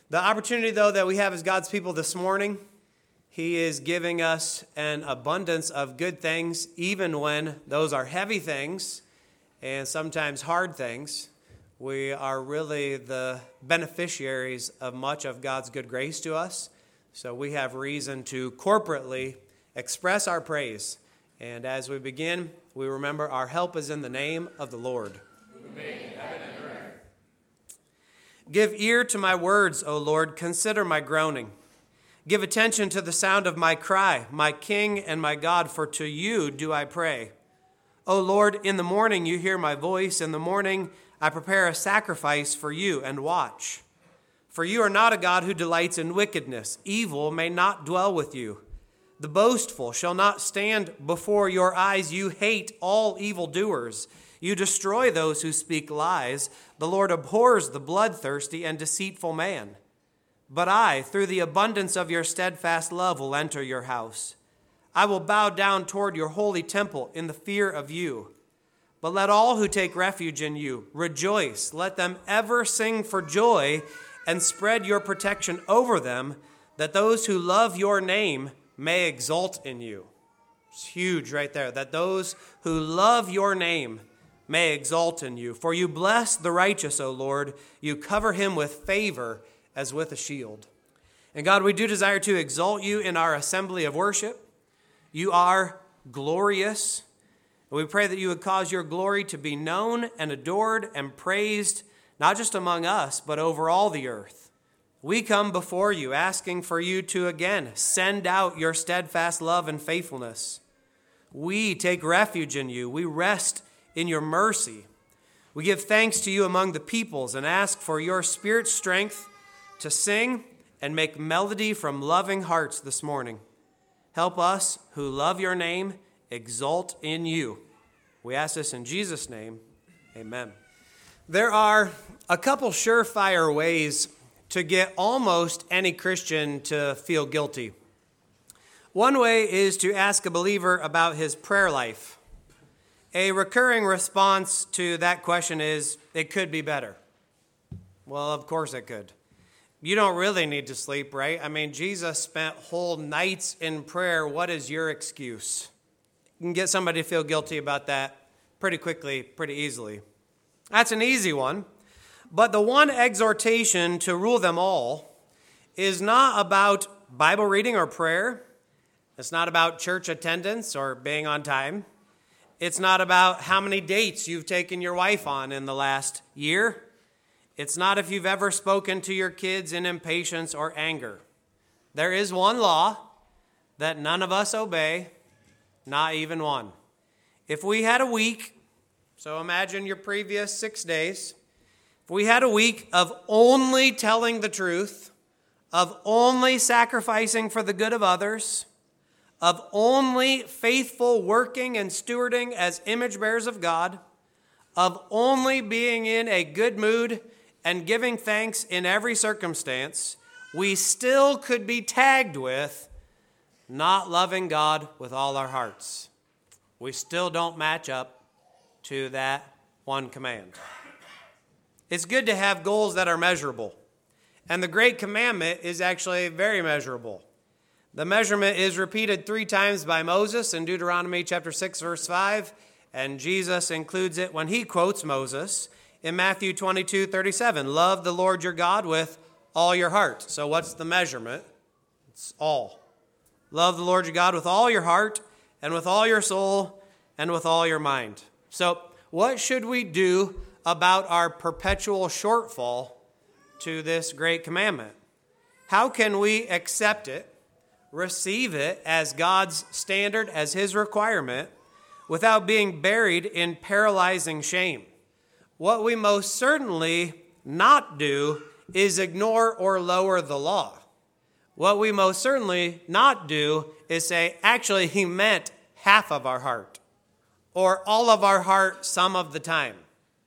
The opportunity, though, that we have as God's people this morning, He is giving us an abundance of good things, even when those are heavy things and sometimes hard things. We are really the beneficiaries of much of God's good grace to us. So we have reason to corporately express our praise. And as we begin, we remember our help is in the name of the Lord. Who made heaven and earth. Give ear to my words, O Lord. Consider my groaning. Give attention to the sound of my cry, my King and my God, for to you do I pray. O Lord, in the morning you hear my voice. In the morning I prepare a sacrifice for you and watch. For you are not a God who delights in wickedness. Evil may not dwell with you. The boastful shall not stand before your eyes. You hate all evildoers. You destroy those who speak lies. The Lord abhors the bloodthirsty and deceitful man. But I, through the abundance of your steadfast love, will enter your house. I will bow down toward your holy temple in the fear of you. But let all who take refuge in you rejoice. Let them ever sing for joy and spread your protection over them, that those who love your name may exult in you. It's huge right there, that those who love your name may exult in you. For you bless the righteous, O Lord. You cover him with favor as with a shield. And God, we do desire to exalt you in our assembly of worship. You are glorious. And we pray that you would cause your glory to be known and adored and praised, not just among us, but over all the earth. We come before you asking for you to again send out your steadfast love and faithfulness. We take refuge in you. We rest in your mercy. We give thanks to you among the peoples and ask for your Spirit's strength to sing and make melody from loving hearts this morning. Help us who love your name exult in you. We ask this in Jesus' name. Amen. There are a couple surefire ways to get almost any Christian to feel guilty. One way is to ask a believer about his prayer life. A recurring response to that question is, it could be better. Well, of course it could. You don't really need to sleep, right? I mean, Jesus spent whole nights in prayer. What is your excuse? You can get somebody to feel guilty about that pretty quickly, pretty easily. That's an easy one. But the one exhortation to rule them all is not about Bible reading or prayer. It's not about church attendance or being on time. It's not about how many dates you've taken your wife on in the last year. It's not if you've ever spoken to your kids in impatience or anger. There is one law that none of us obey, not even one. If we had a week, so imagine your previous 6 days, if we had a week of only telling the truth, of only sacrificing for the good of others, of only faithful working and stewarding as image bearers of God, of only being in a good mood and giving thanks in every circumstance, we still could be tagged with not loving God with all our hearts. We still don't match up to that one command. It's good to have goals that are measurable. And the Great Commandment is actually very measurable. The measurement is repeated 3 times by Moses in Deuteronomy chapter 6, verse 5, and Jesus includes it when he quotes Moses in Matthew 22:37. Love the Lord your God with all your heart. So what's the measurement? It's all. Love the Lord your God with all your heart and with all your soul and with all your mind. So what should we do about our perpetual shortfall to this great commandment? How can we accept it, receive it as God's standard, as his requirement, without being buried in paralyzing shame? What we most certainly not do is ignore or lower the law. What we most certainly not do is say, actually, he meant half of our heart or all of our heart some of the time.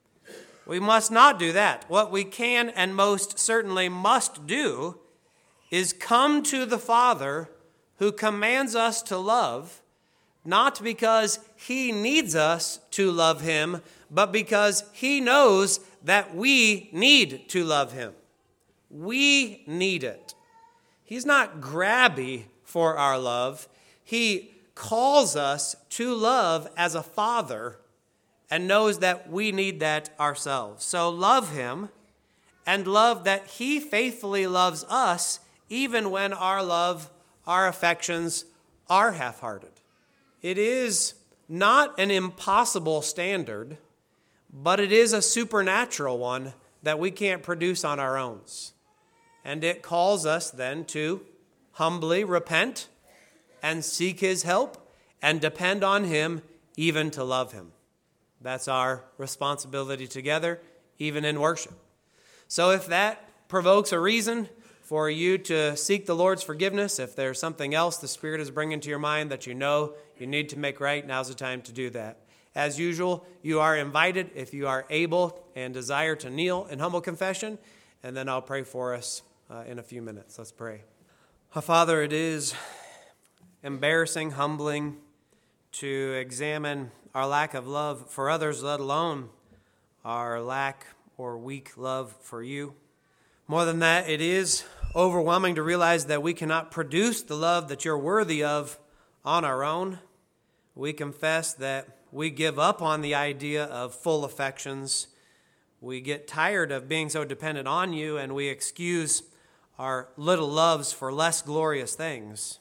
We must not do that. What we can and most certainly must do is come to the Father who commands us to love, not because he needs us to love him, but because he knows that we need to love him. We need it. He's not grabby for our love. He calls us to love as a father and knows that we need that ourselves. So love him and love that he faithfully loves us even when our love, our affections are half-hearted. It is not an impossible standard, but it is a supernatural one that we can't produce on our own. And it calls us then to humbly repent and seek his help and depend on him even to love him. That's our responsibility together, even in worship. So if that provokes a reason for you to seek the Lord's forgiveness, if there's something else the Spirit is bringing to your mind that you know you need to make right, now's the time to do that. As usual, you are invited, if you are able and desire, to kneel in humble confession, and then I'll pray for us in a few minutes. Let's pray. Father, it is embarrassing, humbling to examine our lack of love for others, let alone our lack or weak love for you. More than that, it is overwhelming to realize that we cannot produce the love that you're worthy of on our own. We confess that we give up on the idea of full affections. We get tired of being so dependent on you, and we excuse our little loves for less glorious things.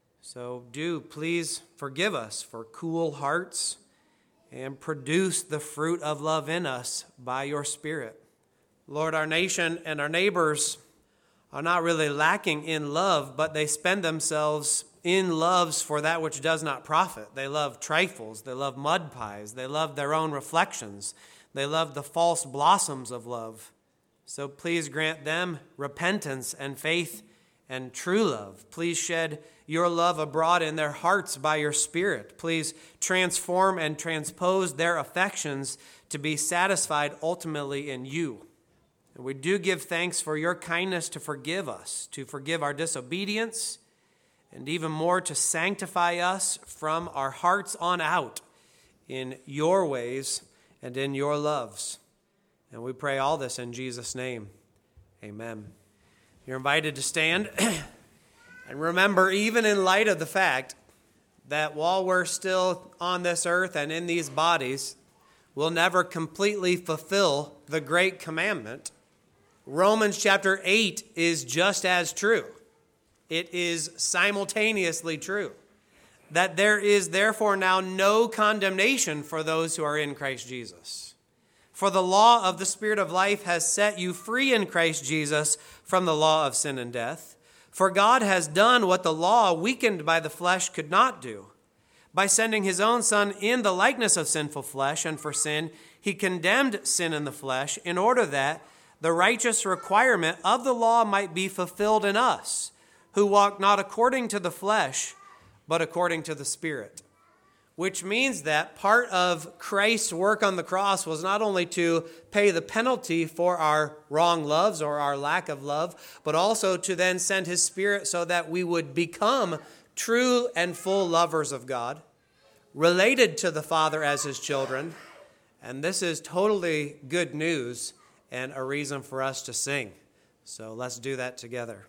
So do please forgive us for cool hearts and produce the fruit of love in us by your Spirit. Lord, our nation and our neighbors are not really lacking in love, but they spend themselves in loves for that which does not profit. They love trifles. They love mud pies. They love their own reflections. They love the false blossoms of love. So please grant them repentance and faith and true love. Please shed your love abroad in their hearts by your Spirit. Please transform and transpose their affections to be satisfied ultimately in you. And we do give thanks for your kindness to forgive us, to forgive our disobedience, and even more to sanctify us from our hearts on out in your ways and in your loves. And we pray all this in Jesus' name. Amen. You're invited to stand. And remember, even in light of the fact that while we're still on this earth and in these bodies, we'll never completely fulfill the great commandment, Romans chapter 8 is just as true. It is simultaneously true that there is therefore now no condemnation for those who are in Christ Jesus. For the law of the Spirit of life has set you free in Christ Jesus from the law of sin and death. For God has done what the law, weakened by the flesh, could not do. By sending his own Son in the likeness of sinful flesh, and for sin, he condemned sin in the flesh, in order that the righteous requirement of the law might be fulfilled in us, who walk not according to the flesh, but according to the Spirit. Which means that part of Christ's work on the cross was not only to pay the penalty for our wrong loves or our lack of love, but also to then send his Spirit so that we would become true and full lovers of God, related to the Father as his children. And this is totally good news and a reason for us to sing. So let's do that together.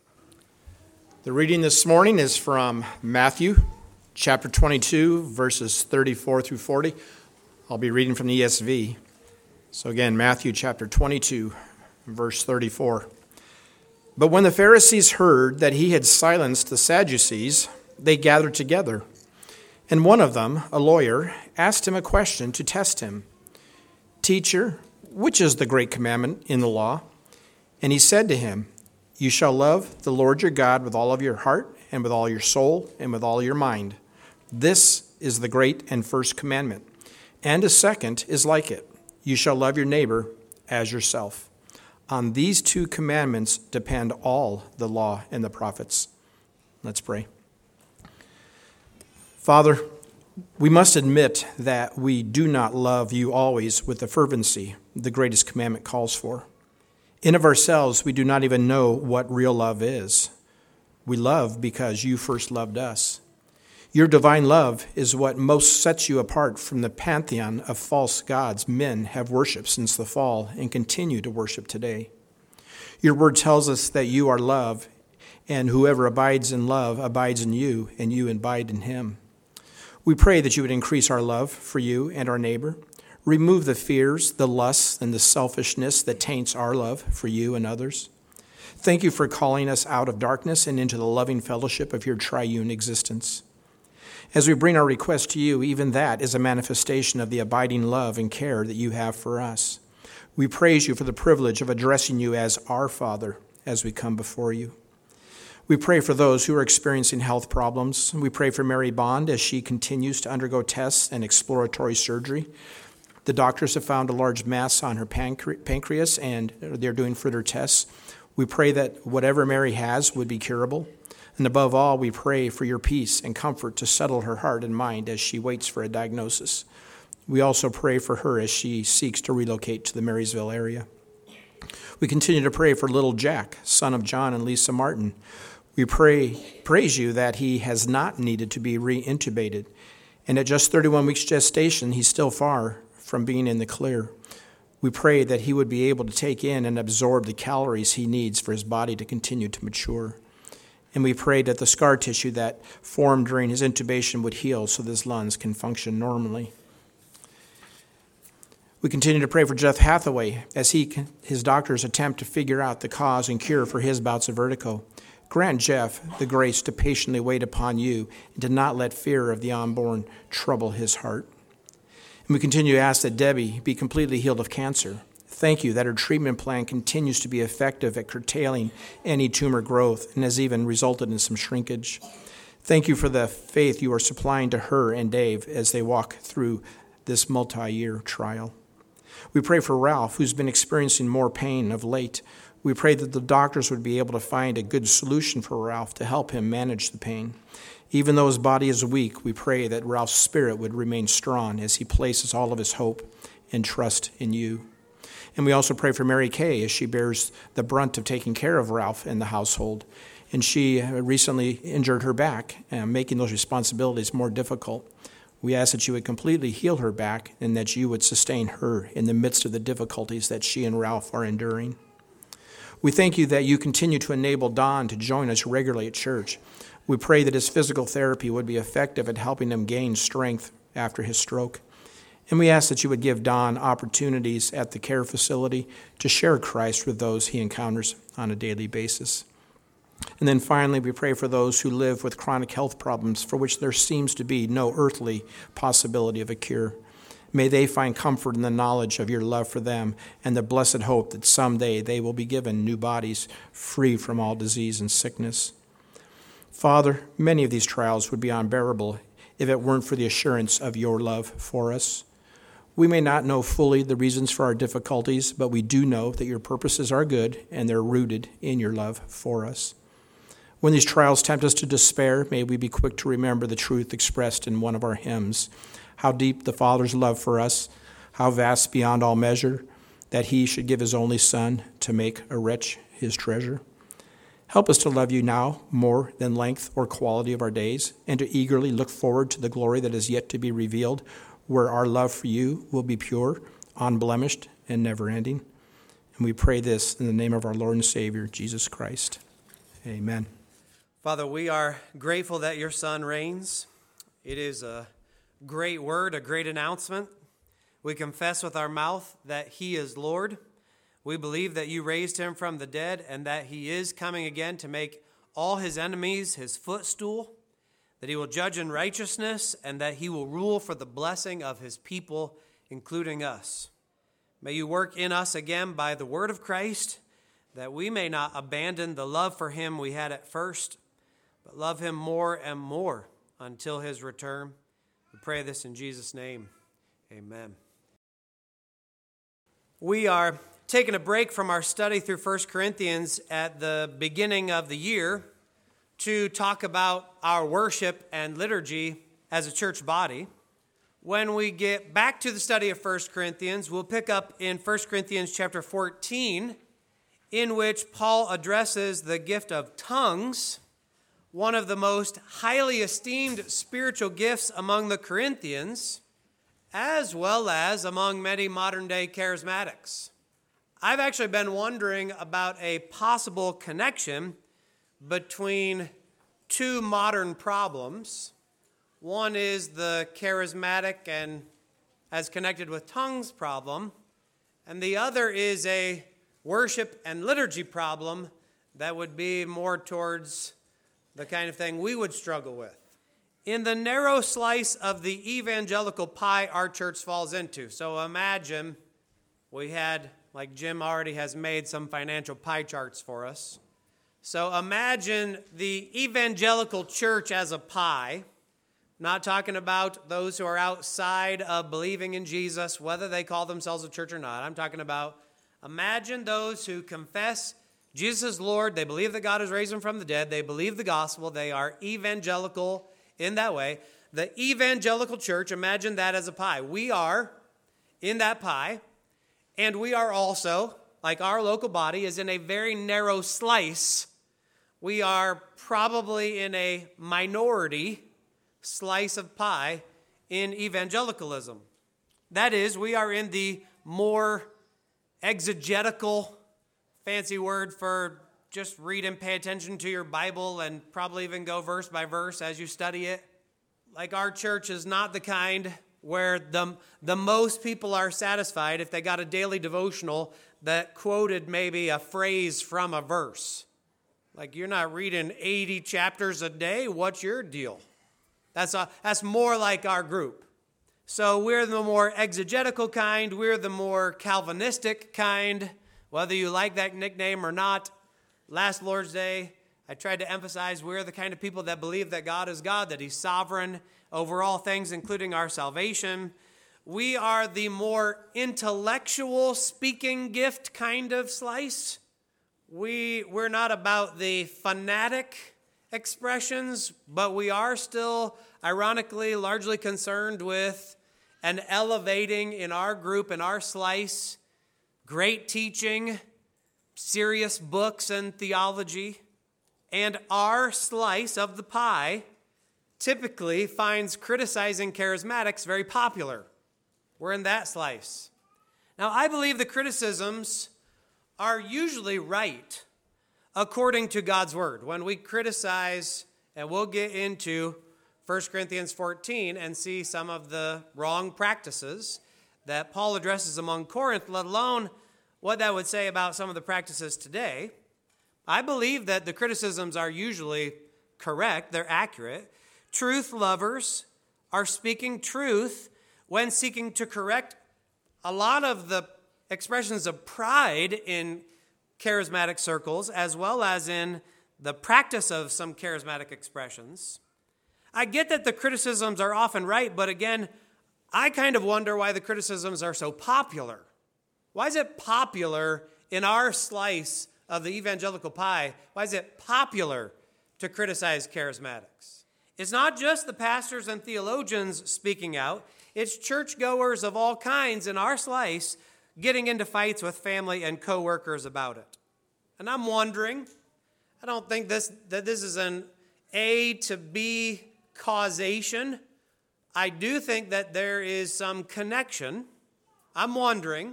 The reading this morning is from Matthew chapter 22, verses 34 through 40. I'll be reading from the ESV. So again, Matthew chapter 22, verse 34. But when the Pharisees heard that he had silenced the Sadducees, they gathered together. And one of them, a lawyer, asked him a question to test him. Teacher, which is the great commandment in the law? And he said to him, You shall love the Lord your God with all of your heart and with all your soul and with all your mind. This is the great and first commandment. And a second is like it. You shall love your neighbor as yourself. On these two commandments depend all the law and the prophets. Let's pray. Father, we must admit that we do not love you always with the fervency the greatest commandment calls for. In of ourselves, we do not even know what real love is. We love because you first loved us. Your divine love is what most sets you apart from the pantheon of false gods men have worshipped since the fall and continue to worship today. Your word tells us that you are love, and whoever abides in love abides in you, and you abide in him. We pray that you would increase our love for you and our neighbor. Remove the fears, the lusts, and the selfishness that taints our love for you and others. Thank you for calling us out of darkness and into the loving fellowship of your triune existence. As we bring our request to you, even that is a manifestation of the abiding love and care that you have for us. We praise you for the privilege of addressing you as our Father as we come before you. We pray for those who are experiencing health problems. We pray for Mary Bond as she continues to undergo tests and exploratory surgery. The doctors have found a large mass on her pancreas, and they're doing further tests. We pray that whatever Mary has would be curable. And above all, we pray for your peace and comfort to settle her heart and mind as she waits for a diagnosis. We also pray for her as she seeks to relocate to the Marysville area. We continue to pray for little Jack, son of John and Lisa Martin. We praise you that he has not needed to be reintubated. And at just 31 weeks gestation, he's still far from being in the clear. We pray that he would be able to take in and absorb the calories he needs for his body to continue to mature. And we pray that the scar tissue that formed during his intubation would heal so that his lungs can function normally. We continue to pray for Jeff Hathaway as his doctors attempt to figure out the cause and cure for his bouts of vertigo. Grant Jeff the grace to patiently wait upon you and to not let fear of the unborn trouble his heart. And we continue to ask that Debbie be completely healed of cancer. Thank you that her treatment plan continues to be effective at curtailing any tumor growth and has even resulted in some shrinkage. Thank you for the faith you are supplying to her and Dave as they walk through this multi-year trial. We pray for Ralph, who's been experiencing more pain of late. We pray that the doctors would be able to find a good solution for Ralph to help him manage the pain. Even though his body is weak, we pray that Ralph's spirit would remain strong as he places all of his hope and trust in you. And we also pray for Mary Kay as she bears the brunt of taking care of Ralph in the household. And she recently injured her back, making those responsibilities more difficult. We ask that you would completely heal her back and that you would sustain her in the midst of the difficulties that she and Ralph are enduring. We thank you that you continue to enable Don to join us regularly at church. We pray that his physical therapy would be effective at helping him gain strength after his stroke. And we ask that you would give Don opportunities at the care facility to share Christ with those he encounters on a daily basis. And then finally, we pray for those who live with chronic health problems for which there seems to be no earthly possibility of a cure. May they find comfort in the knowledge of your love for them and the blessed hope that someday they will be given new bodies free from all disease and sickness. Father, many of these trials would be unbearable if it weren't for the assurance of your love for us. We may not know fully the reasons for our difficulties, but we do know that your purposes are good and they're rooted in your love for us. When these trials tempt us to despair, may we be quick to remember the truth expressed in one of our hymns, how deep the Father's love for us, how vast beyond all measure, that he should give his only Son to make a wretch his treasure. Help us to love you now more than length or quality of our days, and to eagerly look forward to the glory that is yet to be revealed, where our love for you will be pure, unblemished, and never-ending. And we pray this in the name of our Lord and Savior, Jesus Christ. Amen. Father, we are grateful that your Son reigns. It is a great word, a great announcement. We confess with our mouth that he is Lord. We believe that you raised him from the dead and that he is coming again to make all his enemies his footstool, that he will judge in righteousness, and that he will rule for the blessing of his people, including us. May you work in us again by the word of Christ, that we may not abandon the love for him we had at first, but love him more and more until his return. We pray this in Jesus' name. Amen. We are taking a break from our study through 1 Corinthians at the beginning of the year to talk about our worship and liturgy as a church body. When we get back to the study of 1 Corinthians, we'll pick up in 1 Corinthians chapter 14, in which Paul addresses the gift of tongues, one of the most highly esteemed spiritual gifts among the Corinthians, as well as among many modern-day charismatics. I've actually been wondering about a possible connection between two modern problems. One is the charismatic and as connected with tongues problem, and the other is a worship and liturgy problem that would be more towards the kind of thing we would struggle with. In the narrow slice of the evangelical pie our church falls into. So imagine we had, like Jim already has made some financial pie charts for us. So imagine the evangelical church as a pie. Not talking about those who are outside of believing in Jesus, whether they call themselves a church or not. I'm talking about, imagine those who confess Jesus is Lord. They believe that God has raised him from the dead. They believe the gospel. They are evangelical in that way. The evangelical church, imagine that as a pie. We are in that pie, and we are also, like our local body, is in a very narrow slice. We are probably in a minority slice of pie in evangelicalism. That is, we are in the more exegetical, fancy word for just read and pay attention to your Bible and probably even go verse by verse as you study it. Like our church is not the kind where the most people are satisfied if they got a daily devotional that quoted maybe a phrase from a verse. Like you're not reading 80 chapters a day. What's your deal? That's more like our group. So we're the more exegetical kind. We're the more Calvinistic kind, whether you like that nickname or not. Last Lord's Day, I tried to emphasize we're the kind of people that believe that God is God, that he's sovereign over all things, including our salvation. We are the more intellectual speaking gift kind of slice. We're not about the fanatic expressions, but we are still, ironically, largely concerned with an elevating in our group, in our slice, great teaching, serious books and theology. And our slice of the pie typically finds criticizing charismatics very popular. We're in that slice. Now, I believe the criticisms are usually right according to God's word. When we criticize, and we'll get into 1 Corinthians 14 and see some of the wrong practices that Paul addresses among Corinth, let alone what that would say about some of the practices today. I believe that the criticisms are usually correct, they're accurate. Truth lovers are speaking truth when seeking to correct a lot of the expressions of pride in charismatic circles, as well as in the practice of some charismatic expressions. I get that the criticisms are often right, but again, I kind of wonder why the criticisms are so popular. Why is it popular in our slice of the evangelical pie? Why is it popular to criticize charismatics? It's not just the pastors and theologians speaking out. It's churchgoers of all kinds in our slice getting into fights with family and coworkers about it. And I'm wondering, I don't think that this is an A to B causation. I do think that there is some connection. I'm wondering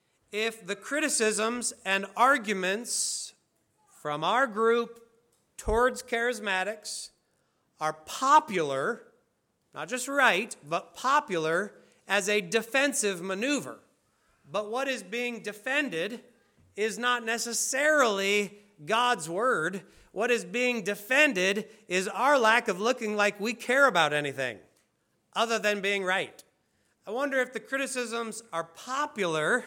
if the criticisms and arguments from our group towards charismatics are popular, not just right, but popular as a defensive maneuver. But what is being defended is not necessarily God's word. What is being defended is our lack of looking like we care about anything other than being right. I wonder if the criticisms are popular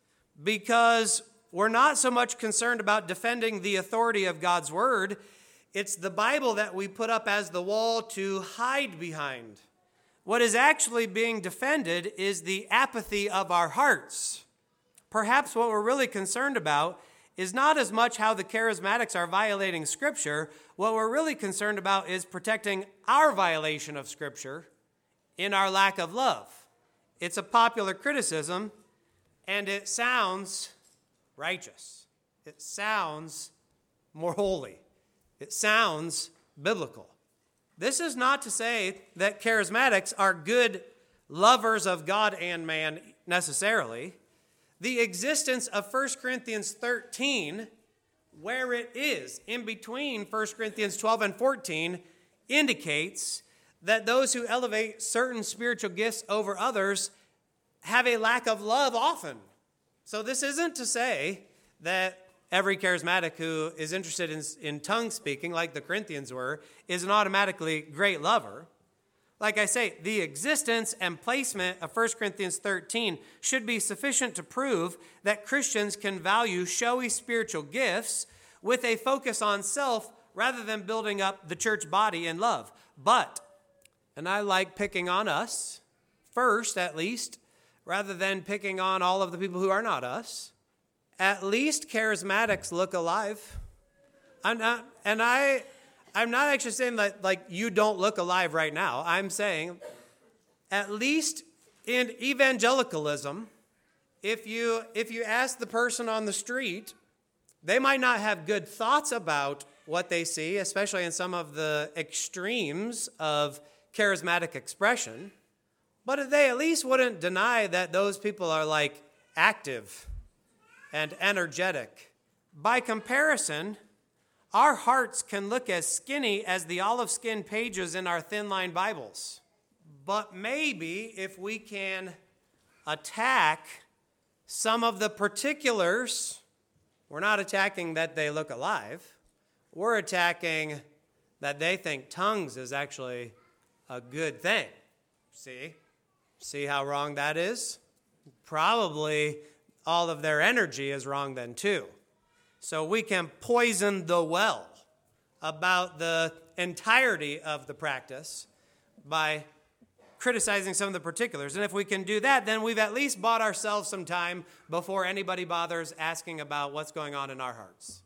because we're not so much concerned about defending the authority of God's word. It's the Bible that we put up as the wall to hide behind. What is actually being defended is the apathy of our hearts. Perhaps what we're really concerned about is not as much how the charismatics are violating Scripture. What we're really concerned about is protecting our violation of Scripture in our lack of love. It's a popular criticism, and it sounds righteous. It sounds more holy. It sounds biblical. This is not to say that charismatics are good lovers of God and man necessarily. The existence of 1 Corinthians 13, where it is in between 1 Corinthians 12 and 14, indicates that those who elevate certain spiritual gifts over others have a lack of love often. So this isn't to say that every charismatic who is interested in tongue speaking, like the Corinthians were, is an automatically great lover. Like I say, the existence and placement of 1 Corinthians 13 should be sufficient to prove that Christians can value showy spiritual gifts with a focus on self rather than building up the church body in love. But, and I like picking on us first at least, rather than picking on all of the people who are not us, at least charismatics look alive. I'm not actually saying that like you don't look alive right now. I'm saying at least in evangelicalism, if you ask the person on the street, they might not have good thoughts about what they see, especially in some of the extremes of charismatic expression, but they at least wouldn't deny that those people are like active and energetic. By comparison, our hearts can look as skinny as the olive skin pages in our thin-line Bibles. But maybe if we can attack some of the particulars, we're not attacking that they look alive. We're attacking that they think tongues is actually a good thing. See how wrong that is? Probably all of their energy is wrong then too. So we can poison the well about the entirety of the practice by criticizing some of the particulars. And if we can do that, then we've at least bought ourselves some time before anybody bothers asking about what's going on in our hearts.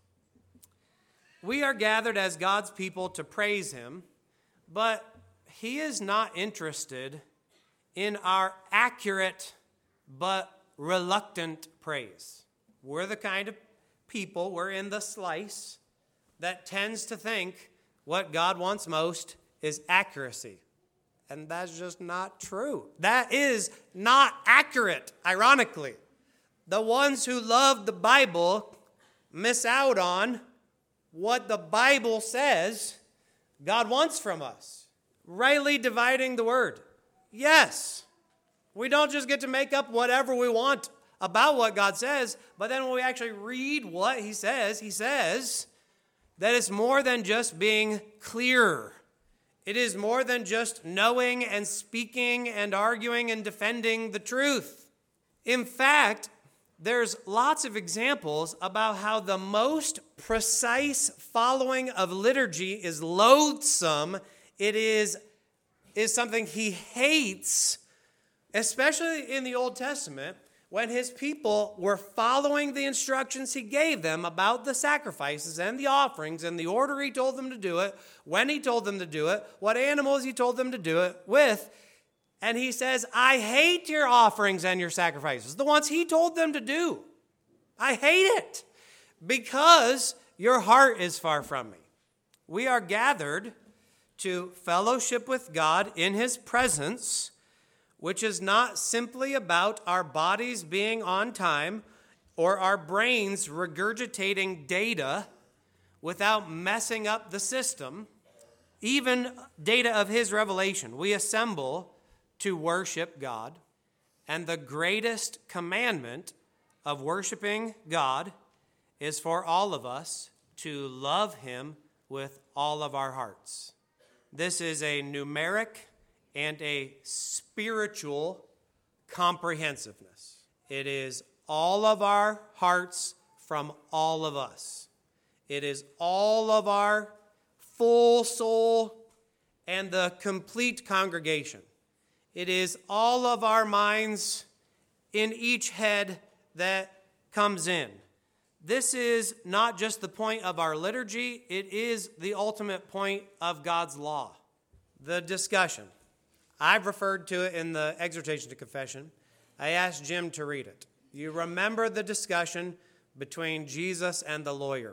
We are gathered as God's people to praise him, but he is not interested in our accurate but reluctant praise. We're the kind of people, we're in the slice that tends to think what God wants most is accuracy. And that's just not true. That is not accurate, ironically. The ones who love the Bible miss out on what the Bible says God wants from us. Rightly dividing the word. Yes, we don't just get to make up whatever we want about what God says, but then when we actually read what he says that it's more than just being clear. It is more than just knowing and speaking and arguing and defending the truth. In fact, there's lots of examples about how the most precise following of liturgy is loathsome. It is something he hates, especially in the Old Testament, when his people were following the instructions he gave them about the sacrifices and the offerings and the order he told them to do it, when he told them to do it, what animals he told them to do it with. And he says, I hate your offerings and your sacrifices, the ones he told them to do. I hate it because your heart is far from me. We are gathered to fellowship with God in his presence, which is not simply about our bodies being on time or our brains regurgitating data without messing up the system, even data of his revelation. We assemble to worship God, and the greatest commandment of worshiping God is for all of us to love him with all of our hearts. This is a numeric and a spiritual comprehensiveness. It is all of our hearts from all of us. It is all of our full soul and the complete congregation. It is all of our minds in each head that comes in. This is not just the point of our liturgy, it is the ultimate point of God's law. The discussion. I've referred to it in the exhortation to confession. I asked Jim to read it. You remember the discussion between Jesus and the lawyer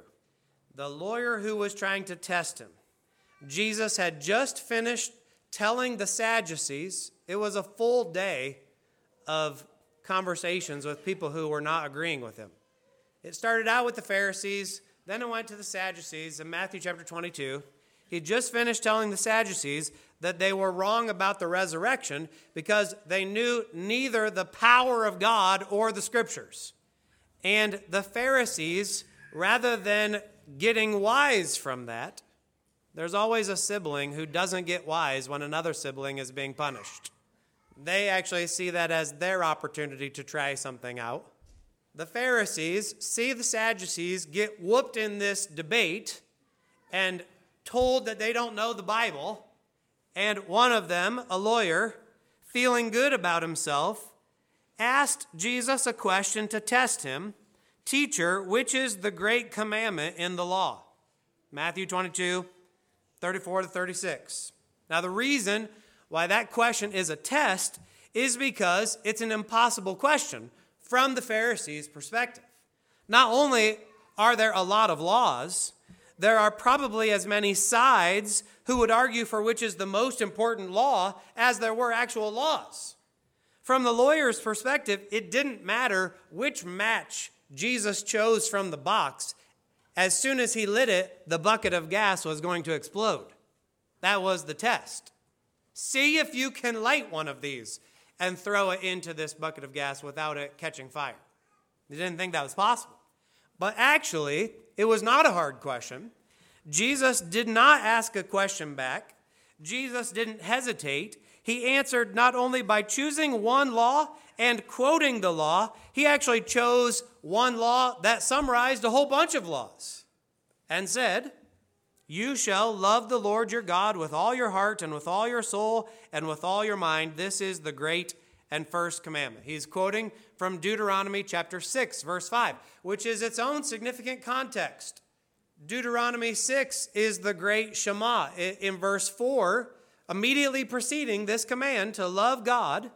who was trying to test him. Jesus had just finished telling the Sadducees. It was a full day of conversations with people who were not agreeing with him. It started out with the Pharisees, then it went to the Sadducees in Matthew chapter 22. He just finished telling the Sadducees that they were wrong about the resurrection because they knew neither the power of God or the Scriptures. And the Pharisees, rather than getting wise from that, there's always a sibling who doesn't get wise when another sibling is being punished. They actually see that as their opportunity to try something out. The Pharisees see the Sadducees get whooped in this debate and told that they don't know the Bible, and one of them, a lawyer, feeling good about himself, asked Jesus a question to test him. Teacher, which is the great commandment in the law? Matthew 22, 34 to 36. Now, the reason why that question is a test is because it's an impossible question from the Pharisees' perspective. Not only are there a lot of laws, there are probably as many sides who would argue for which is the most important law as there were actual laws. From the lawyer's perspective, it didn't matter which match Jesus chose from the box. As soon as he lit it, the bucket of gas was going to explode. That was the test. See if you can light one of these and throw it into this bucket of gas without it catching fire. They didn't think that was possible. But actually, it was not a hard question. Jesus did not ask a question back. Jesus didn't hesitate. He answered not only by choosing one law and quoting the law, he actually chose one law that summarized a whole bunch of laws and said, "You shall love the Lord your God with all your heart and with all your soul and with all your mind. This is the great and first commandment." He's quoting from Deuteronomy chapter 6, verse 5, which is its own significant context. Deuteronomy 6 is the great Shema. In verse 4, immediately preceding this command to love God,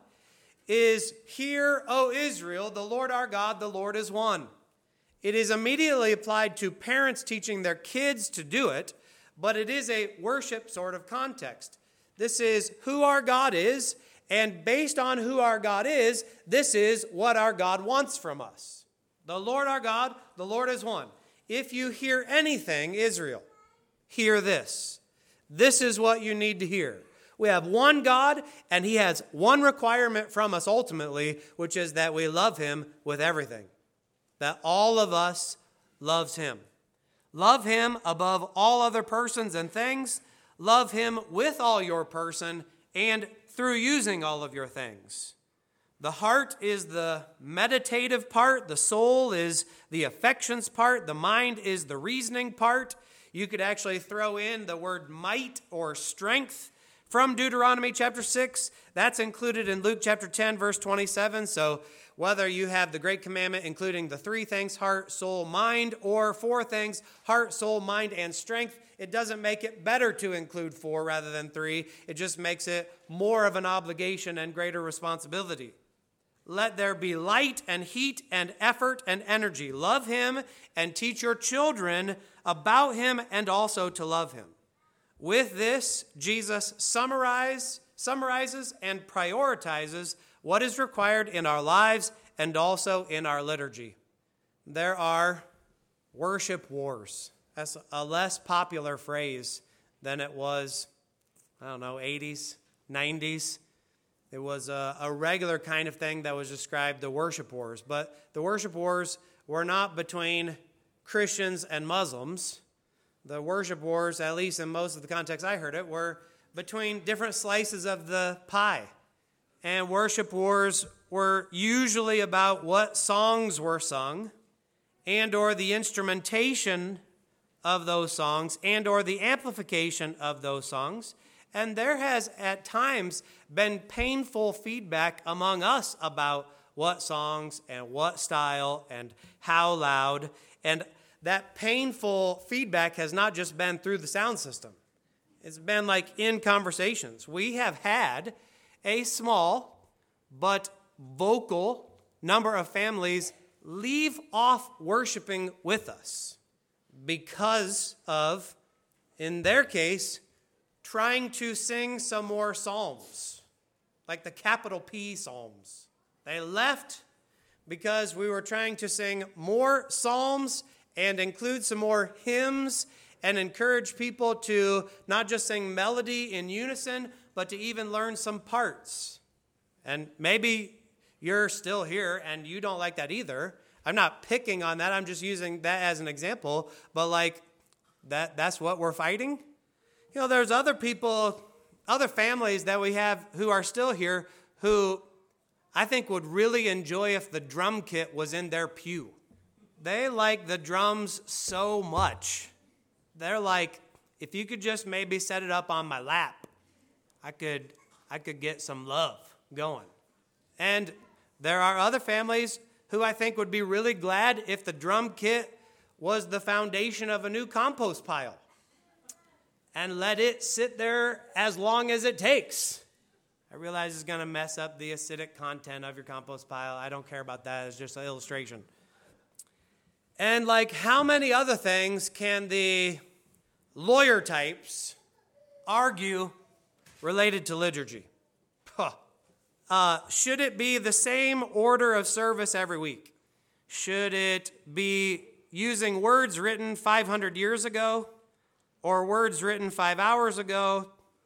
is, "Hear, O Israel, the Lord our God, the Lord is one." It is immediately applied to parents teaching their kids to do it, but it is a worship sort of context. This is who our God is, and based on who our God is, this is what our God wants from us. The Lord our God, the Lord is one. If you hear anything, Israel, hear this. This is what you need to hear. We have one God, and he has one requirement from us ultimately, which is that we love him with everything. That all of us loves him. Love him above all other persons and things. Love him with all your person and through using all of your things. The heart is the meditative part. The soul is the affections part. The mind is the reasoning part. You could actually throw in the word might or strength from Deuteronomy chapter 6. That's included in Luke chapter 10, verse 27. So whether you have the great commandment including the three things, heart, soul, mind, or four things, heart, soul, mind, and strength, it doesn't make it better to include four rather than three. It just makes it more of an obligation and greater responsibility. Let there be light and heat and effort and energy. Love him and teach your children about him and also to love him. With this, Jesus summarizes and prioritizes what is required in our lives and also in our liturgy. There are worship wars. That's a less popular phrase than it was, 80s, 90s. It was a regular kind of thing that was described, the worship wars. But the worship wars were not between Christians and Muslims. The worship wars, at least in most of the context I heard it, were between different slices of the pie. And worship wars were usually about what songs were sung and or the instrumentation of those songs and or the amplification of those songs. And there has at times been painful feedback among us about what songs and what style and how loud. And that painful feedback has not just been through the sound system. It's been like in conversations. We have had a small but vocal number of families leave off worshiping with us because of, in their case, trying to sing some more psalms, like the capital P Psalms. They left because we were trying to sing more psalms and include some more hymns and encourage people to not just sing melody in unison, but to even learn some parts. And maybe you're still here and you don't like that either. I'm not picking on that. I'm just using that as an example. But like that's what we're fighting. You know, there's other people, other families that we have who are still here who I think would really enjoy if the drum kit was in their pew. They like the drums so much. They're like, if you could just maybe set it up on my lap, I could get some love going. And there are other families who I think would be really glad if the drum kit was the foundation of a new compost pile and let it sit there as long as it takes. I realize it's going to mess up the acidic content of your compost pile. I don't care about that. It's just an illustration. And like, how many other things can the lawyer types argue related to liturgy? Should it be the same order of service every week? Should it be using words written 500 years ago or words written 5 hours ago?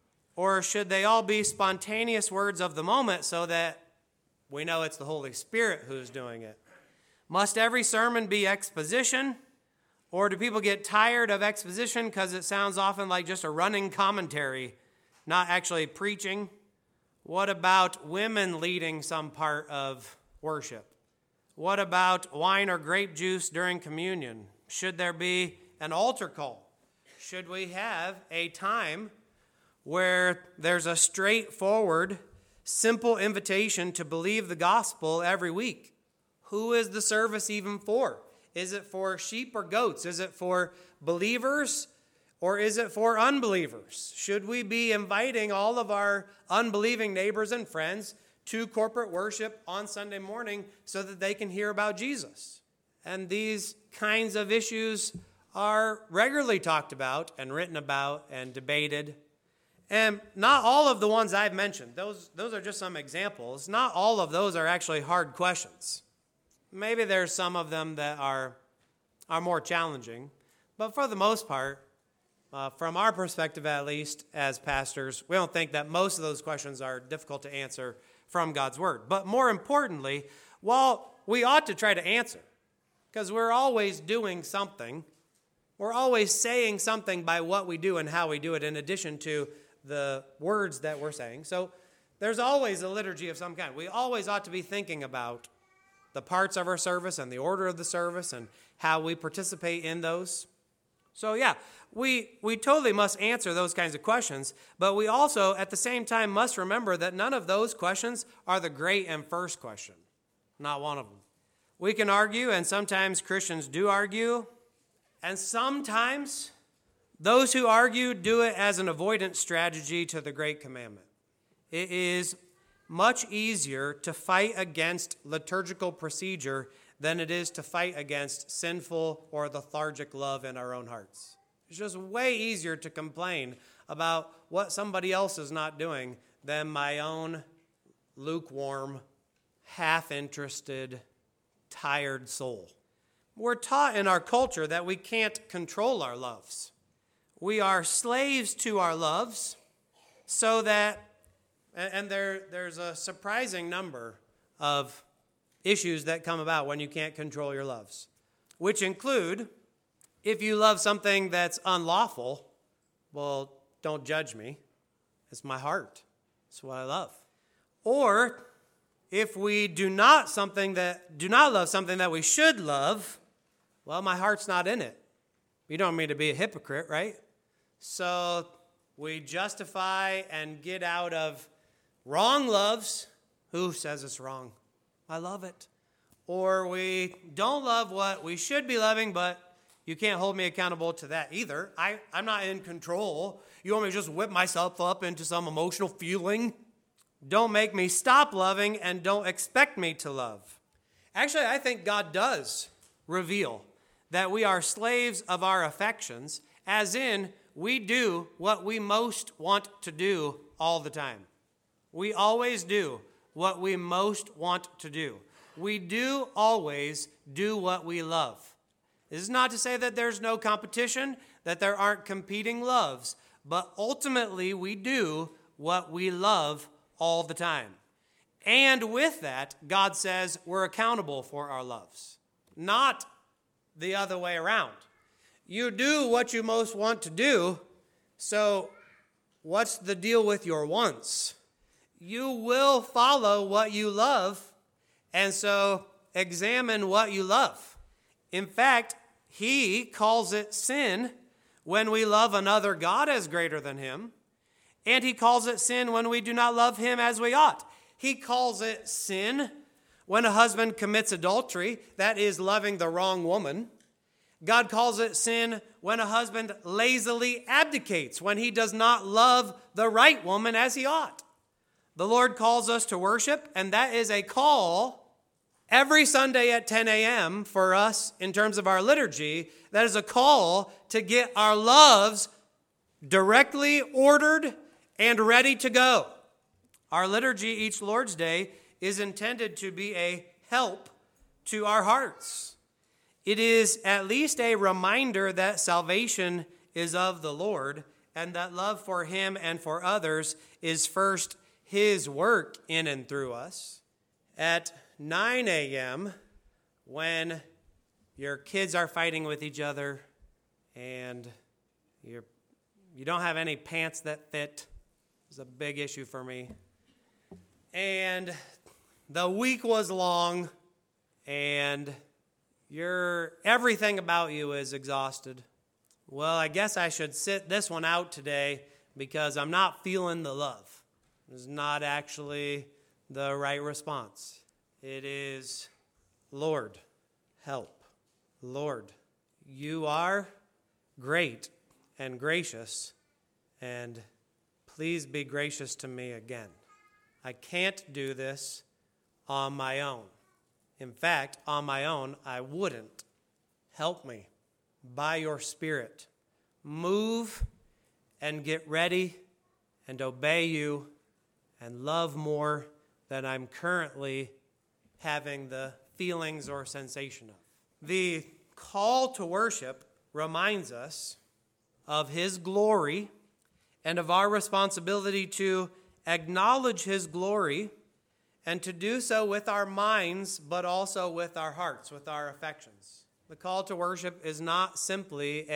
Or should they all be spontaneous words of the moment so that we know it's the Holy Spirit who's doing it? Must every sermon be exposition? Or do people get tired of exposition because it sounds often like just a running commentary, not actually preaching? What about women leading some part of worship? What about wine or grape juice during communion? Should there be an altar call? Should we have a time where there's a straightforward, simple invitation to believe the gospel every week? Who is the service even for? Is it for sheep or goats? Is it for believers or is it for unbelievers? Should we be inviting all of our unbelieving neighbors and friends to corporate worship on Sunday morning so that they can hear about Jesus? And these kinds of issues are regularly talked about and written about and debated. And not all of the ones I've mentioned, those are just some examples. Not all of those are actually hard questions. Maybe there's some of them that are more challenging. But for the most part, from our perspective at least as pastors, we don't think that most of those questions are difficult to answer from God's Word. But more importantly, while we ought to try to answer, because we're always doing something, we're always saying something by what we do and how we do it in addition to the words that we're saying. So there's always a liturgy of some kind. We always ought to be thinking about the parts of our service and the order of the service and how we participate in those. So yeah, we totally must answer those kinds of questions, but we also at the same time must remember that none of those questions are the great and first question. Not one of them. We can argue, and sometimes Christians do argue, and sometimes those who argue do it as an avoidance strategy to the great commandment. It is much easier to fight against liturgical procedure than it is to fight against sinful or lethargic love in our own hearts. It's just way easier to complain about what somebody else is not doing than my own lukewarm, half-interested, tired soul. We're taught in our culture that we can't control our loves. We are slaves to our loves so that, and there's a surprising number of issues that come about when you can't control your loves, which include, if you love something that's unlawful, well, don't judge me. It's my heart. It's what I love. Or if we do not love something that we should love, well, my heart's not in it. You don't mean to be a hypocrite, right? So we justify and get out of wrong loves. Who says it's wrong? I love it. Or we don't love what we should be loving, but you can't hold me accountable to that either. I'm not in control. You want me to just whip myself up into some emotional feeling? Don't make me stop loving and don't expect me to love. Actually, I think God does reveal that we are slaves of our affections, as in we do what we most want to do all the time. We always do what we most want to do. We do always do what we love. This is not to say that there's no competition, that there aren't competing loves, but ultimately we do what we love all the time. And with that, God says we're accountable for our loves, not the other way around. You do what you most want to do, so what's the deal with your wants? You will follow what you love, and so examine what you love. In fact, he calls it sin when we love another god as greater than him, and he calls it sin when we do not love him as we ought. He calls it sin when a husband commits adultery, that is loving the wrong woman. God calls it sin when a husband lazily abdicates, when he does not love the right woman as he ought. The Lord calls us to worship, and that is a call every Sunday at 10 a.m. for us in terms of our liturgy. That is a call to get our loves directly ordered and ready to go. Our liturgy each Lord's Day is intended to be a help to our hearts. It is at least a reminder that salvation is of the Lord and that love for him and for others is first his work in and through us. At 9 a.m., when your kids are fighting with each other and you don't have any pants that fit, it's a big issue for me. And the week was long and everything about you is exhausted. Well, I guess I should sit this one out today because I'm not feeling the love. It's not actually the right response. It is, Lord, help. Lord, you are great and gracious, and please be gracious to me again. I can't do this on my own. In fact, on my own, I wouldn't. Help me by your Spirit. Move and get ready and obey you and love more than I'm currently having the feelings or sensation of. The call to worship reminds us of his glory and of our responsibility to acknowledge his glory and to do so with our minds, but also with our hearts, with our affections. The call to worship is not simply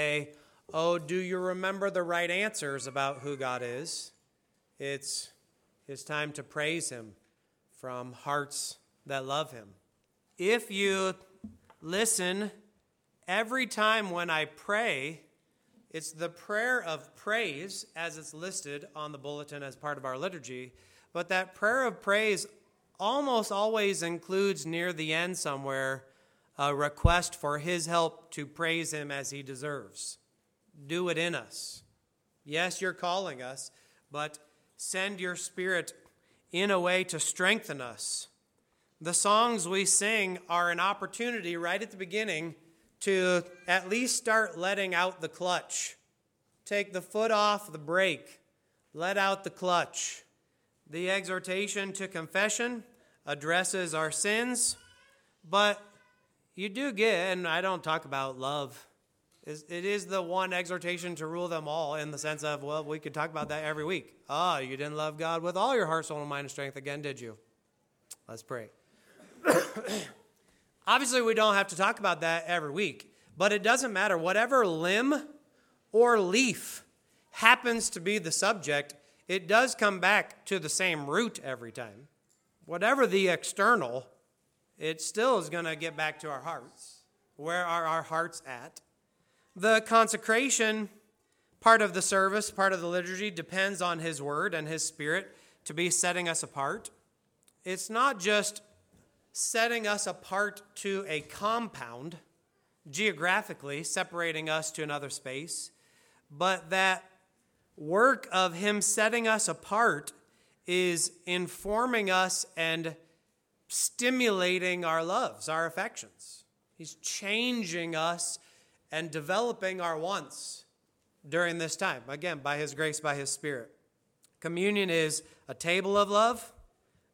do you remember the right answers about who God is? It's time to praise him from hearts that love him. If you listen every time when I pray, it's the prayer of praise as it's listed on the bulletin as part of our liturgy, but that prayer of praise almost always includes near the end somewhere a request for his help to praise him as he deserves. Do it in us. Yes, you're calling us, but send your Spirit in a way to strengthen us. The songs we sing are an opportunity right at the beginning to at least start letting out the clutch. Take the foot off the brake. Let out the clutch. The exhortation to confession addresses our sins, but you do get, and I don't talk about love, it is the one exhortation to rule them all in the sense of, well, we could talk about that every week. You didn't love God with all your heart, soul, and mind and strength again, did you? Let's pray. Obviously, we don't have to talk about that every week, but it doesn't matter. Whatever limb or leaf happens to be the subject, it does come back to the same root every time. Whatever the external, it still is going to get back to our hearts. Where are our hearts at? The consecration part of the service, part of the liturgy, depends on his word and his Spirit to be setting us apart. It's not just setting us apart to a compound, geographically separating us to another space, but that work of him setting us apart is informing us and stimulating our loves, our affections. He's changing us and developing our wants during this time, again, by his grace, by his Spirit. Communion is a table of love.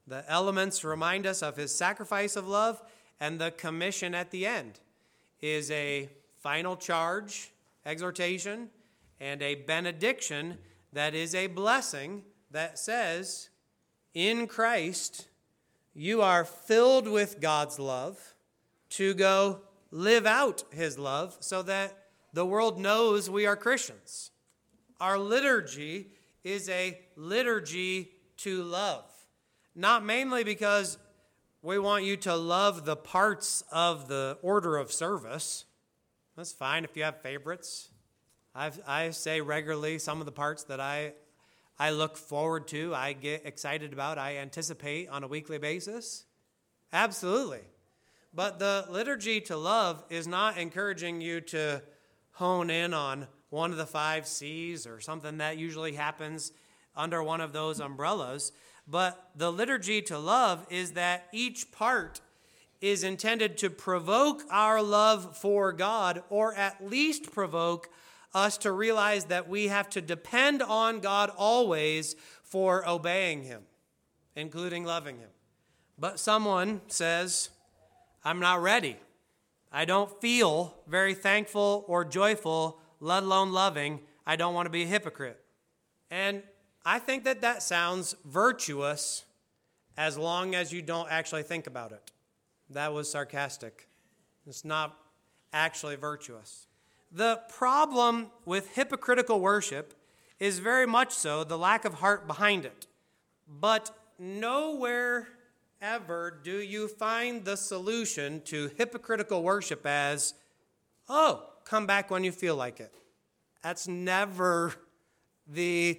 The elements remind us of his sacrifice of love, and the commission at the end is a final charge, exhortation, and a benediction that is a blessing that says, in Christ, you are filled with God's love to go live out his love so that the world knows we are Christians. Our liturgy is a liturgy to love. Not mainly because we want you to love the parts of the order of service. That's fine if you have favorites. I say regularly some of the parts that I look forward to, I get excited about, I anticipate on a weekly basis. Absolutely. But the liturgy to love is not encouraging you to hone in on one of the 5 C's or something that usually happens under one of those umbrellas. But the liturgy to love is that each part is intended to provoke our love for God, or at least provoke us to realize that we have to depend on God always for obeying him, including loving him. But someone says, I'm not ready. I don't feel very thankful or joyful, let alone loving. I don't want to be a hypocrite. And I think that sounds virtuous as long as you don't actually think about it. That was sarcastic. It's not actually virtuous. The problem with hypocritical worship is very much so the lack of heart behind it. But nowhere ever do you find the solution to hypocritical worship as, oh, come back when you feel like it. That's never the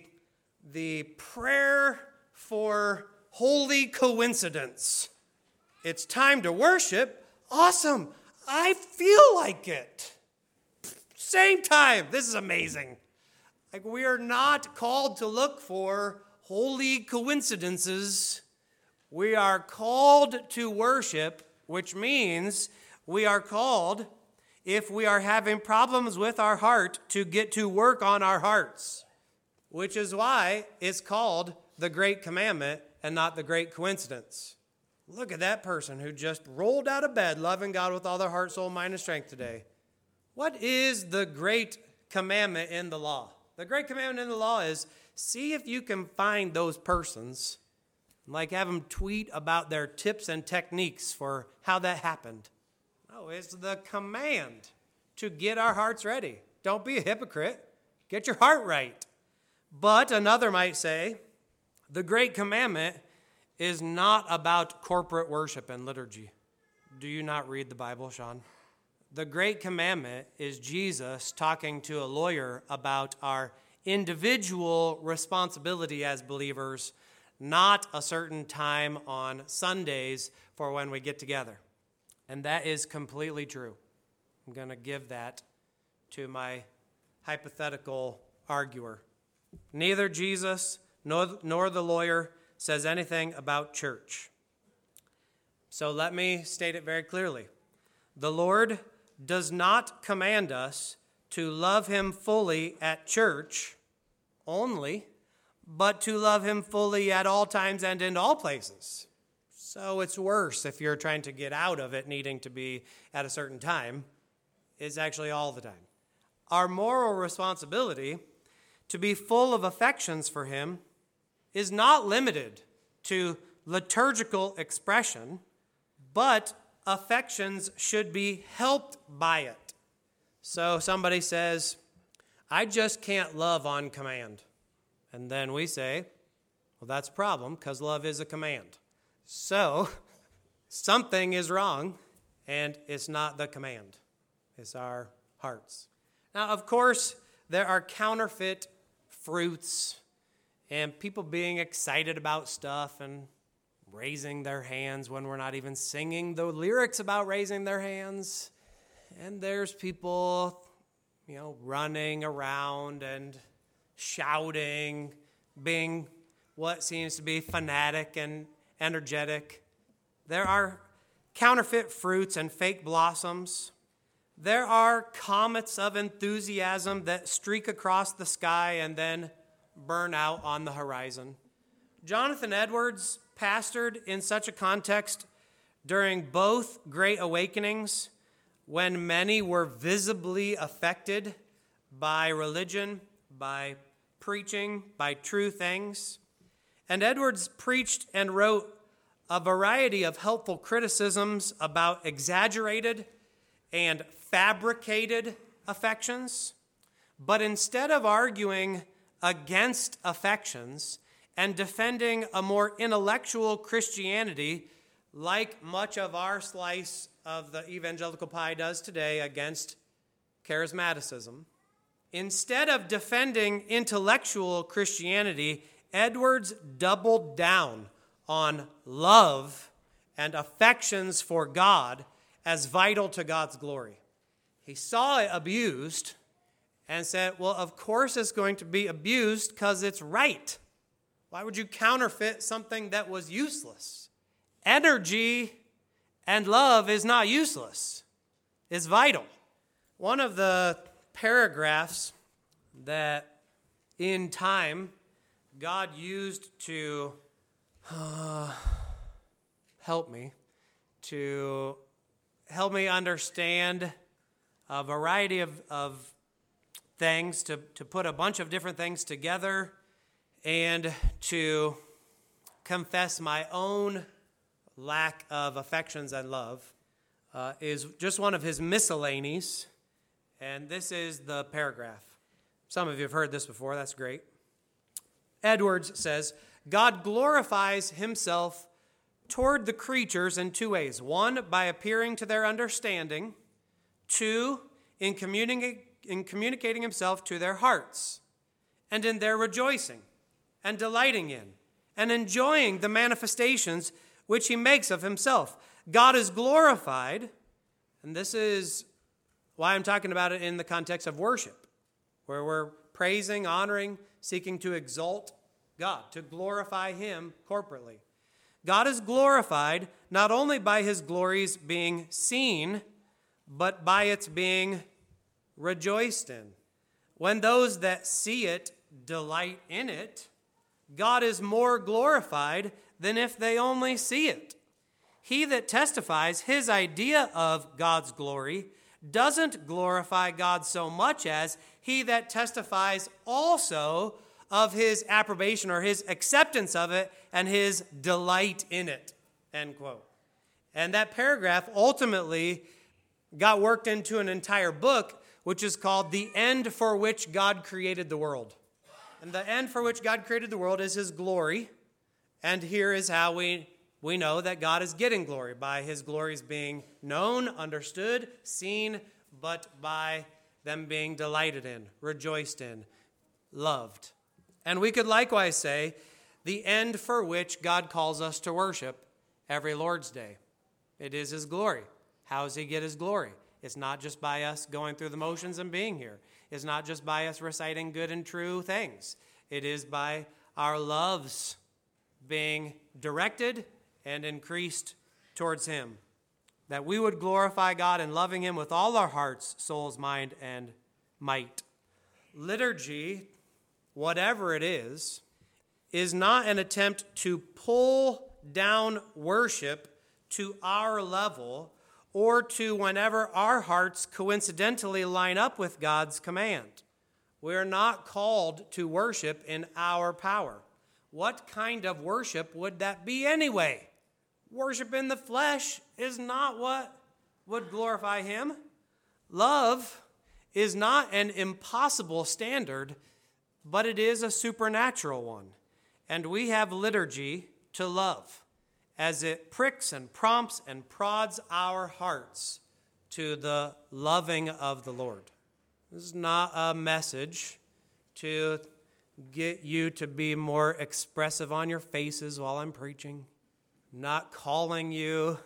prayer for holy coincidence. It's time to worship. Awesome. I feel like it. Same time. This is amazing. Like, we are not called to look for holy coincidences. We are called to worship, which means we are called, if we are having problems with our heart, to get to work on our hearts. Which is why it's called the Great Commandment and not the Great Coincidence. Look at that person who just rolled out of bed loving God with all their heart, soul, mind, and strength today. What is the Great Commandment in the law? The Great Commandment in the law is see if you can find those persons, like have them tweet about their tips and techniques for how that happened. No, it's the command to get our hearts ready. Don't be a hypocrite. Get your heart right. But another might say, the Great Commandment is not about corporate worship and liturgy. Do you not read the Bible, Sean? The Great Commandment is Jesus talking to a lawyer about our individual responsibility as believers, not a certain time on Sundays for when we get together. And that is completely true. I'm going to give that to my hypothetical arguer. Neither Jesus nor the lawyer says anything about church. So let me state it very clearly. The Lord does not command us to love him fully at church only, but to love him fully at all times and in all places. So it's worse if you're trying to get out of it needing to be at a certain time. It's actually all the time. Our moral responsibility to be full of affections for him is not limited to liturgical expression, but affections should be helped by it. So somebody says, I just can't love on command. And then we say, well, that's a problem because love is a command. So something is wrong, and it's not the command. It's our hearts. Now, of course, there are counterfeit fruits and people being excited about stuff and raising their hands when we're not even singing the lyrics about raising their hands. And there's people, running around and shouting, being what seems to be fanatic and energetic. There are counterfeit fruits and fake blossoms. There are comets of enthusiasm that streak across the sky and then burn out on the horizon. Jonathan Edwards pastored in such a context during both great awakenings when many were visibly affected by religion, by preaching, by true things. And Edwards preached and wrote a variety of helpful criticisms about exaggerated and fabricated affections. But instead of arguing against affections and defending a more intellectual Christianity, like much of our slice of the evangelical pie does today against charismaticism, instead of defending intellectual Christianity, Edwards doubled down on love and affections for God as vital to God's glory. He saw it abused and said, well, of course it's going to be abused because it's right. Why would you counterfeit something that was useless? Energy and love is not useless. It's vital. One of the paragraphs that in time God used to help me understand a variety of things, to put a bunch of different things together and to confess my own lack of affections and love, is just one of his miscellanies, and this is the paragraph. Some of you have heard this before, that's great. Edwards says, God glorifies himself toward the creatures in two ways. One, by appearing to their understanding. Two, in communicating himself to their hearts, and in their rejoicing and delighting in and enjoying the manifestations which he makes of himself. God is glorified, and this is why I'm talking about it in the context of worship, where we're praising, honoring, seeking to exalt God, to glorify him corporately. God is glorified not only by his glories being seen, but by its being rejoiced in. When those that see it delight in it, God is more glorified than if they only see it. He that testifies his idea of God's glory doesn't glorify God so much as he that testifies also of his approbation or his acceptance of it and his delight in it, end quote. And that paragraph ultimately got worked into an entire book, which is called The End for Which God Created the World. And the end for which God created the world is his glory. And here is how we know that God is getting glory, by his glories being known, understood, seen, but by them being delighted in, rejoiced in, loved. And we could likewise say the end for which God calls us to worship every Lord's Day. It is his glory. How does he get his glory? It's not just by us going through the motions and being here. It's not just by us reciting good and true things. It is by our loves being directed and increased towards him, that we would glorify God in loving him with all our hearts, souls, mind, and might. Liturgy, whatever it is not an attempt to pull down worship to our level or to whenever our hearts coincidentally line up with God's command. We're not called to worship in our power. What kind of worship would that be anyway? Worship in the flesh is not what would glorify him. Love is not an impossible standard, but it is a supernatural one. And we have liturgy to love, as it pricks and prompts and prods our hearts to the loving of the Lord. This is not a message to get you to be more expressive on your faces while I'm preaching. I'm not calling you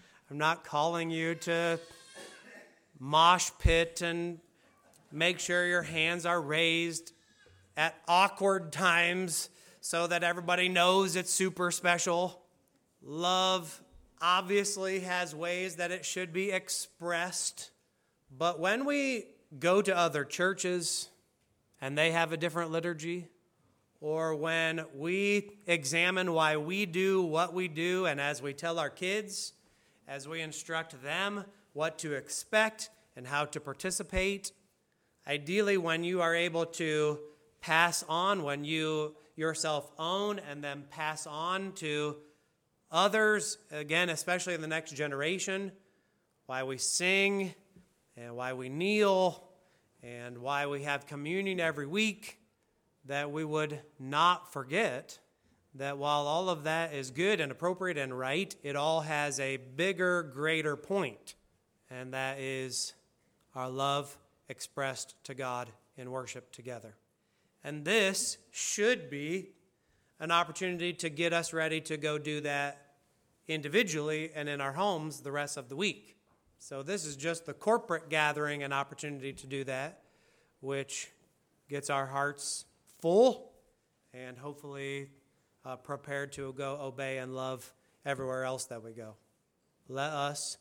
to mosh pit and make sure your hands are raised at awkward times so that everybody knows it's super special. Love obviously has ways that it should be expressed, but when we go to other churches and they have a different liturgy, or when we examine why we do what we do, and as we tell our kids, as we instruct them what to expect and how to participate. Ideally, when you are able to pass on, when you yourself own and then pass on to others, again, especially in the next generation, why we sing and why we kneel and why we have communion every week, that we would not forget that while all of that is good and appropriate and right, it all has a bigger, greater point, and that is our love expressed to God in worship together. And this should be an opportunity to get us ready to go do that individually and in our homes the rest of the week. So this is just the corporate gathering and opportunity to do that, which gets our hearts full and hopefully prepared to go obey and love everywhere else that we go. Let us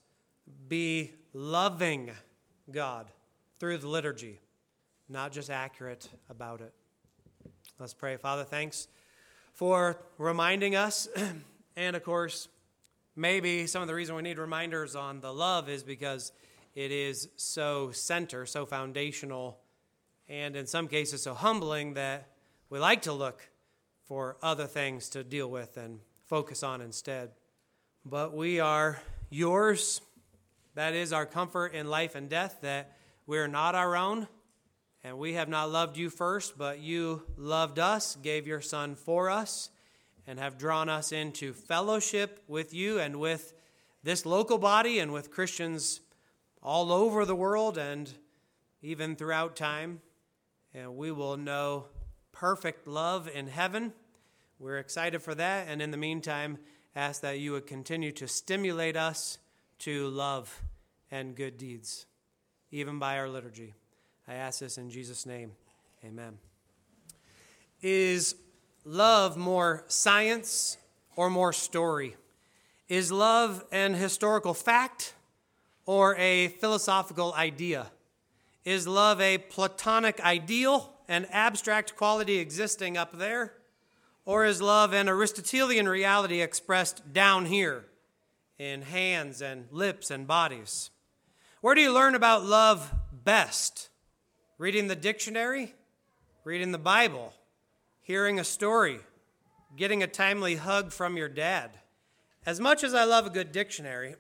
be loving God through the liturgy, not just accurate about it. Let's pray. Father, thanks for reminding us. And of course, maybe some of the reason we need reminders on the love is because it is so center, so foundational, and in some cases so humbling that we like to look for other things to deal with and focus on instead. But we are yours. That is our comfort in life and death, that we are not our own, and we have not loved you first, but you loved us, gave your Son for us, and have drawn us into fellowship with you and with this local body and with Christians all over the world and even throughout time. And we will know perfect love in heaven. We're excited for that, and in the meantime, ask that you would continue to stimulate us to love and good deeds, even by our liturgy. I ask this in Jesus' name. Amen. Is love more science or more story? Is love an historical fact or a philosophical idea? Is love a Platonic ideal, an abstract quality existing up there? Or is love an Aristotelian reality expressed down here in hands and lips and bodies? Where do you learn about love best? Reading the dictionary? Reading the Bible? Hearing a story? Getting a timely hug from your dad? As much as I love a good dictionary,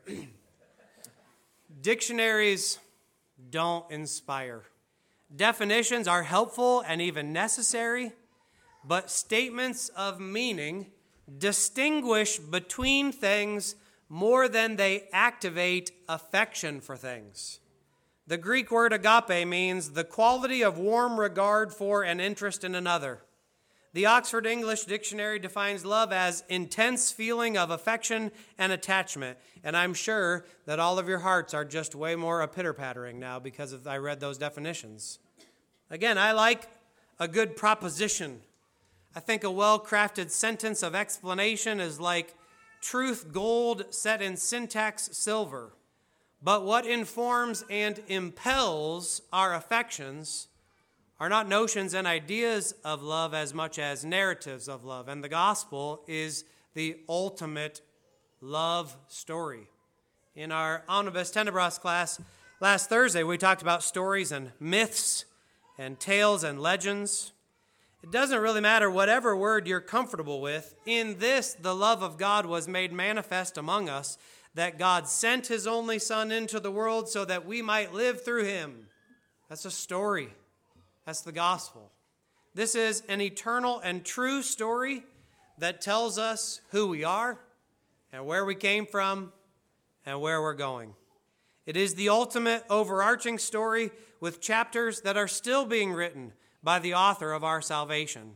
dictionaries don't inspire. Definitions are helpful and even necessary, but statements of meaning distinguish between things more than they activate affection for things. The Greek word agape means the quality of warm regard for and interest in another. The Oxford English Dictionary defines love as intense feeling of affection and attachment. And I'm sure that all of your hearts are just way more a pitter-pattering now because I read those definitions. Again, I like a good proposition. I think a well-crafted sentence of explanation is like truth gold set in syntax silver. But what informs and impels our affections are not notions and ideas of love as much as narratives of love. And the gospel is the ultimate love story. In our Omnibus Tenebras class last Thursday, we talked about stories and myths and tales and legends. It doesn't really matter whatever word you're comfortable with. In this, the love of God was made manifest among us, that God sent his only Son into the world so that we might live through him. That's a story. That's the gospel. This is an eternal and true story that tells us who we are and where we came from and where we're going. It is the ultimate overarching story with chapters that are still being written by the author of our salvation.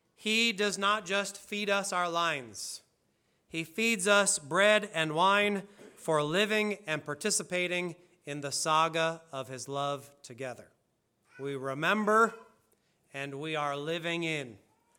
He does not just feed us our lines. He feeds us bread and wine for living and participating in the saga of his love together. We remember and we are living in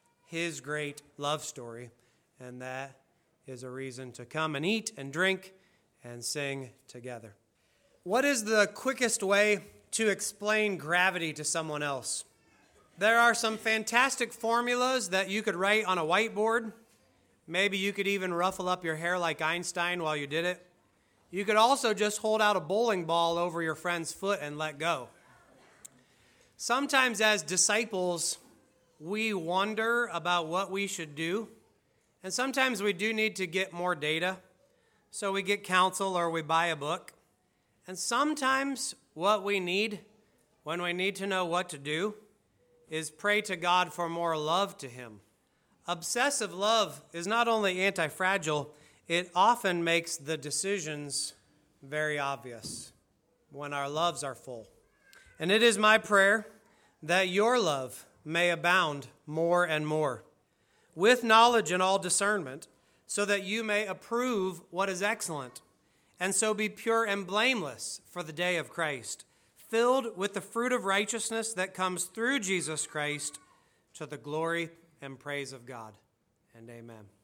his great love story, and that is a reason to come and eat and drink and sing together. What is the quickest way to explain gravity to someone else? There are some fantastic formulas that you could write on a whiteboard. Maybe you could even ruffle up your hair like Einstein while you did it. You could also just hold out a bowling ball over your friend's foot and let go. Sometimes as disciples, we wonder about what we should do. And sometimes we do need to get more data. So we get counsel or we buy a book. And sometimes what we need, when we need to know what to do, is pray to God for more love to Him. Obsessive love is not only anti-fragile, it often makes the decisions very obvious when our loves are full. And it is my prayer that your love may abound more and more, with knowledge and all discernment, so that you may approve what is excellent, and so be pure and blameless for the day of Christ, filled with the fruit of righteousness that comes through Jesus Christ, to the glory and praise of God. And amen.